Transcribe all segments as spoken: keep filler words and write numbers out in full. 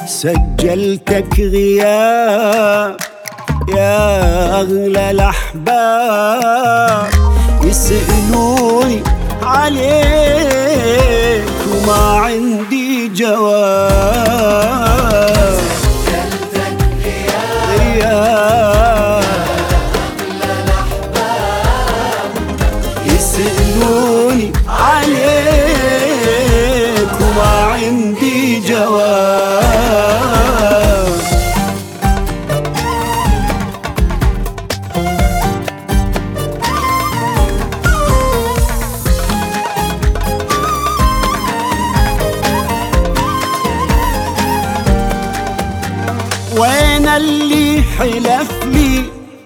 سجلتك غياب يا أغلى الأحباب، يسألوني عليك وما عندي جواب. سجلتك غياب يا أغلى الأحباب، يسألوني عليك وما عندي جواب. وين اللي حلف لي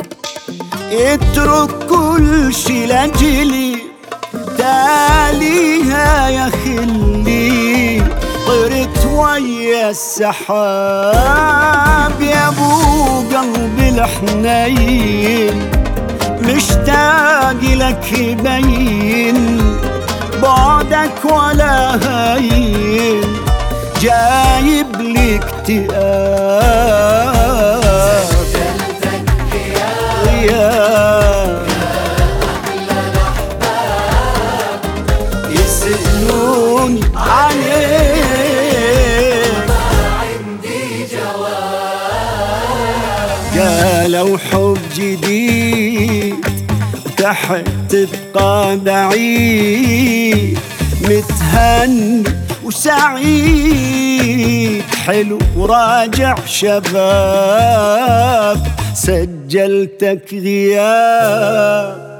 اترك كل شي لجلي، تاليها يا خلي طرت ويا السحاب. يا ابو قلبي الحنين مشتاق لك يبين، بعدك ولا هين جايب لي اكتئاب. سجلتك غياب غياب أغلى الأحباب، يسألوني عليك ما عندي جواب. قالوا حب جديد تحت تبقى بعيد، متهني وسعيد حلو وراجع شباب. سجلتك غياب